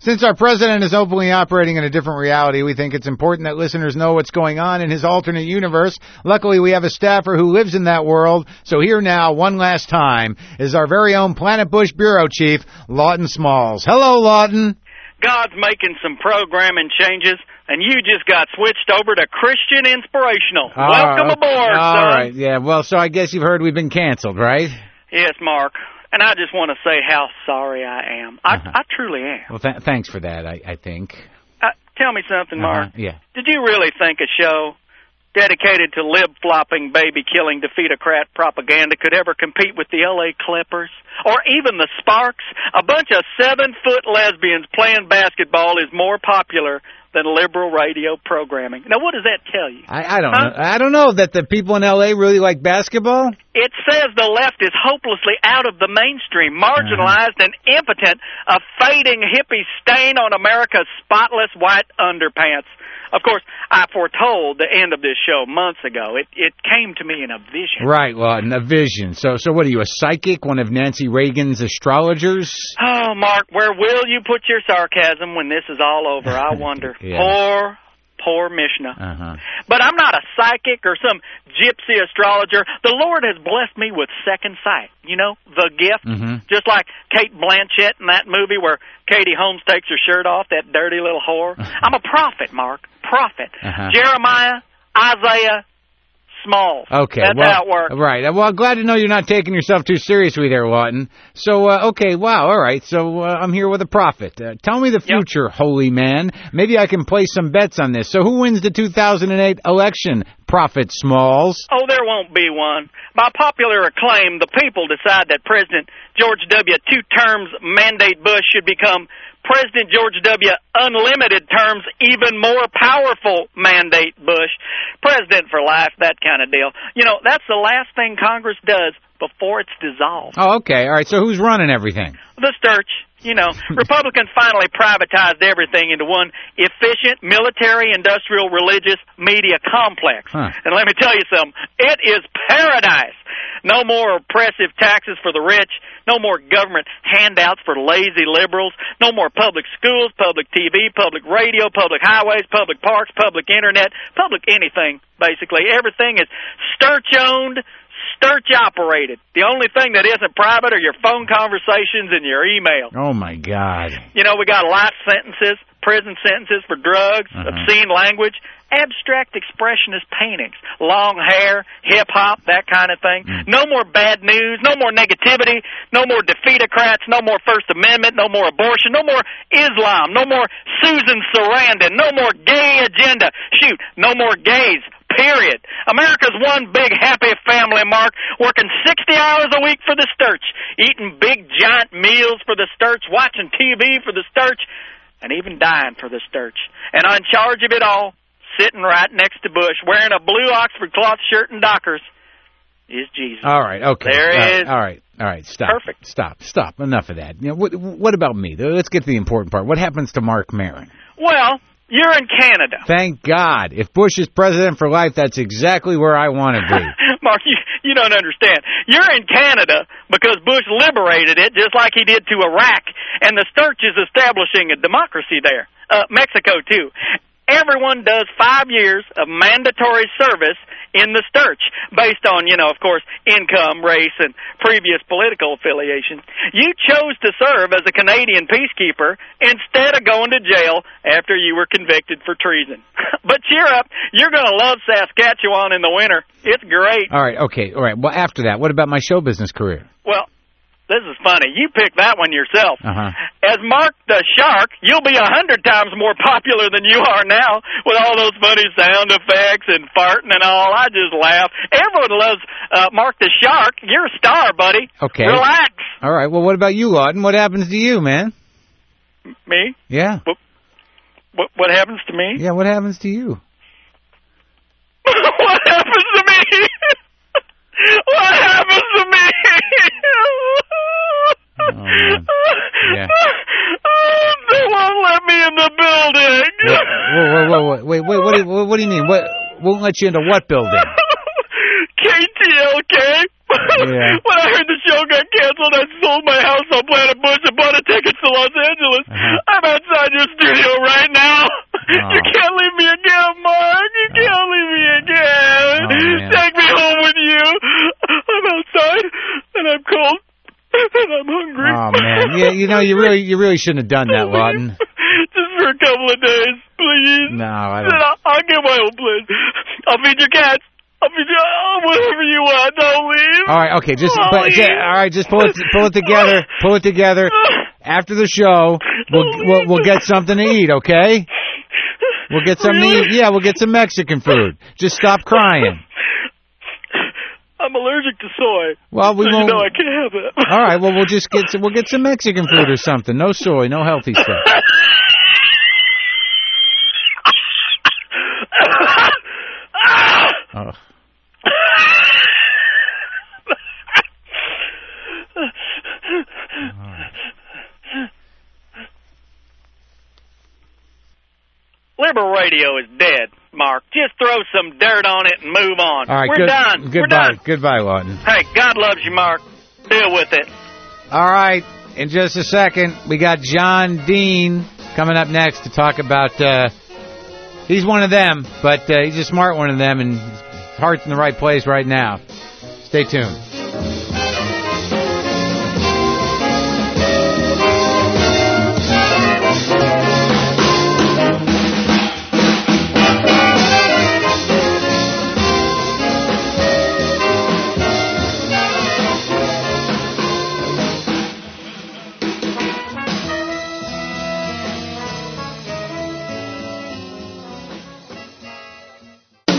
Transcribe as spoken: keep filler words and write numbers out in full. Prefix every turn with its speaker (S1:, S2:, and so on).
S1: Since our president is openly operating in a different reality, we think it's important that listeners know what's going on in his alternate universe. Luckily, we have a staffer who lives in that world. So here now, one last time, is our very own Planet Bush Bureau Chief, Lawton Smalls. Hello, Lawton.
S2: God's making some programming changes, and you just got switched over to Christian Inspirational.
S1: Oh,
S2: Welcome aboard,
S1: all
S2: son.
S1: All right, yeah, well, so I guess you've heard we've been canceled, right?
S2: Yes, Mark. And I just want to say how sorry I am. I,
S1: Uh-huh.
S2: I truly am.
S1: Well, th- thanks for that, I, I think.
S2: Uh, tell me something, Mark.
S1: Uh-huh, yeah.
S2: Did you really think a show dedicated to lib-flopping, baby-killing, defeatocrat propaganda could ever compete with the L A Clippers? Or even the Sparks? A bunch of seven-foot lesbians playing basketball is more popular than liberal radio programming. Now, what does that tell you?
S1: I, I don't
S2: huh?
S1: know. I don't know that the people in L A really like basketball.
S2: It says the left is hopelessly out of the mainstream, marginalized uh-huh. and impotent, a fading hippie stain on America's spotless white underpants. Of course, I foretold the end of this show months ago. It it came to me in a vision.
S1: Right, well, in a vision. So, so what are you, a psychic, one of Nancy Reagan's astrologers?
S2: Oh, Mark, where will you put your sarcasm when this is all over? I wonder.
S1: yeah.
S2: Poor, poor Mishnah.
S1: Uh-huh.
S2: But I'm not a psychic or some gypsy astrologer. The Lord has blessed me with second sight. You know, the gift.
S1: Mm-hmm.
S2: Just like Kate Blanchett in that movie where Katie Holmes takes her shirt off, that dirty little whore. I'm a prophet, Mark. Prophet.
S1: Uh-huh.
S2: Jeremiah, Isaiah, Smalls.
S1: Okay,
S2: That's
S1: well,
S2: how it works.
S1: Right. Well, I'm glad to know you're not taking yourself too seriously there, Lawton. So, uh, okay, wow, all right. So uh, I'm here with a prophet. Uh, tell me the future, yep. holy man. Maybe I can place some bets on this. So who wins the two thousand eight election, Prophet Smalls?
S2: Oh, there won't be one. By popular acclaim, the people decide that President George W. Two terms mandate Bush should become President George W. Unlimited terms, even more powerful mandate Bush. President for life, that kind of deal. You know, that's the last thing Congress does before it's dissolved.
S1: Oh, okay. All right. So who's running everything?
S2: The Sturch. You know, Republicans finally privatized everything into one efficient military, industrial, religious media complex.
S1: Huh.
S2: And let me tell you something. It is paradise. No more oppressive taxes for the rich. No more government handouts for lazy liberals. No more public schools, public T V, public radio, public highways, public parks, public internet, public anything, basically. Everything is Sturch-owned, Sturch-operated. The only thing that isn't private are your phone conversations and your email.
S1: Oh, my God.
S2: You know, we got life sentences, prison sentences for drugs,
S1: uh-huh.
S2: obscene language, abstract expressionist paintings, long hair, hip-hop, that kind of thing.
S1: Mm.
S2: No more bad news, no more negativity, no more defeatocrats, no more First Amendment, no more abortion, no more Islam, no more Susan Sarandon, no more gay agenda. Shoot, no more gays. Period. America's one big happy family, Mark, working sixty hours a week for the Sturch, eating big giant meals for the Sturch, watching T V for the Sturch, and even dying for the Sturch. And in charge of it all, sitting right next to Bush, wearing a blue Oxford cloth shirt and Dockers, is Jesus.
S1: All right, okay.
S2: There
S1: uh,
S2: is.
S1: All right, all right, stop.
S2: Perfect.
S1: Stop, stop. Enough of that. You know, what, what about me? Let's get to the important part. What happens to Mark Maron?
S2: Well, you're in Canada.
S1: Thank God. If Bush is president for life, that's exactly where I want to be.
S2: Mark, you, you don't understand. You're in Canada because Bush liberated it just like he did to Iraq, and the Sturch is establishing a democracy there. Uh, Mexico, too. Everyone does five years of mandatory service in the Sturch, based on, you know, of course, income, race, and previous political affiliation. You chose to serve as a Canadian peacekeeper instead of going to jail after you were convicted for treason. But cheer up, you're going to love Saskatchewan in the winter. It's great.
S1: All right, okay, all right. Well, after that, what about my show business career?
S2: Well, this is funny. You picked that one yourself.
S1: Uh-huh.
S2: As Mark the Shark, you'll be a hundred times more popular than you are now with all those funny sound effects and farting and all. I just laugh. Everyone loves uh, Mark the Shark. You're a star, buddy.
S1: Okay.
S2: Relax.
S1: All right. Well, what about you, Lawton? What happens to you, man?
S2: Me?
S1: Yeah.
S2: What, what, what happens to me?
S1: Yeah, what happens to you?
S2: What happens to me? What happens to me?
S1: Oh, yeah.
S2: Oh, they won't let me in the building.
S1: Whoa, whoa, whoa, whoa. Wait, wait, what, what, what do you mean? What won't let you into what building?
S2: K T L K.
S1: Yeah.
S2: When I heard the show got canceled, I sold my house on Planet Bush and bought a ticket to Los Angeles.
S1: Uh-huh.
S2: I'm outside your studio right now.
S1: Oh.
S2: You can't leave me again, Mark. You
S1: Oh.
S2: can't leave me again.
S1: Oh, man.
S2: Take me home with you. I'm outside, and I'm cold, and I'm hungry.
S1: Oh man, yeah, you know you really you really shouldn't have done that, Lawton.
S2: Just for a couple of days, please.
S1: No, I
S2: Then
S1: don't.
S2: I'll, I'll get my own place. I'll feed your cats. I'll feed you oh, whatever you want. Don't leave.
S1: All right, okay, just
S2: Don't
S1: but,
S2: leave.
S1: yeah, all right, just pull it pull it together, pull it together. After the show, we'll we'll, we'll get something to eat, okay? We'll get something
S2: Really?
S1: to eat. Yeah, we'll get some Mexican food. Just stop crying.
S2: I'm allergic to soy.
S1: Well, we
S2: so
S1: won't.
S2: You know I can't have it.
S1: All right, well we'll just get some, we'll get some Mexican food or something. No soy, no healthy stuff. Oh.
S2: Liberal radio is dead, Mark. Just throw some dirt on it and move on.
S1: All right,
S2: We're
S1: good,
S2: done.
S1: Goodbye,
S2: We're done.
S1: goodbye, Lawton.
S2: Hey, God loves you, Mark. Deal with it.
S1: All right, in just a second, we got John Dean coming up next to talk about. Uh, he's one of them, but uh, he's a smart one of them, and his heart's in the right place right now. Stay tuned.